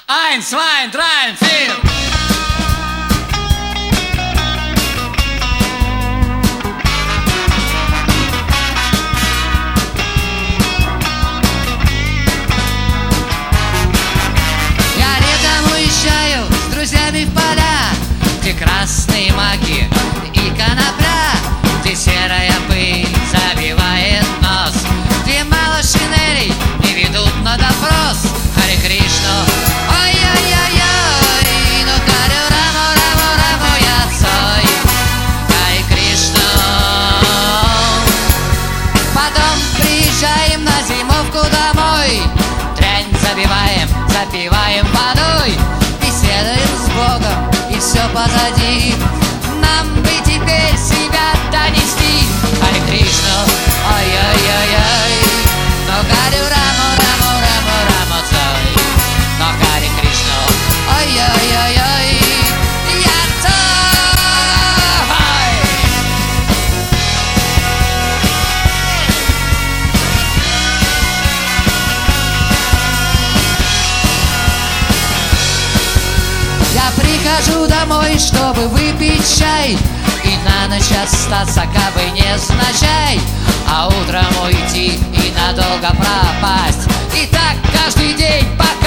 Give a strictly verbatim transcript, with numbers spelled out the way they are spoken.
Eins, zwei, drei, vier. Я летом уезжаю с друзьями в поля, где красные маки и конопля, где серая пыль забивает нос, где мало шинелей не ведут на допрос. Харе Кришну, ой-ой-ой-ой, ну Харю Раму, Раму, Раму, я цой. Харе Кришну. Потом приезжаем на зимовку домой, дрянь забиваем, запиваем водой, беседуем с Богом, и все позади. Нам бы теперь себя донести. Харе Кришну, ой-ой-ой-ой, но Харю Раму, Раму, Раму, Раму цой. Но Харе Кришну, ой-ой-ой-ой, я цой. Я прихожу домой, чтобы выпить чай и на ночь остаться, как бы невзначай, а утром уйти и надолго пропасть. И так каждый день, пока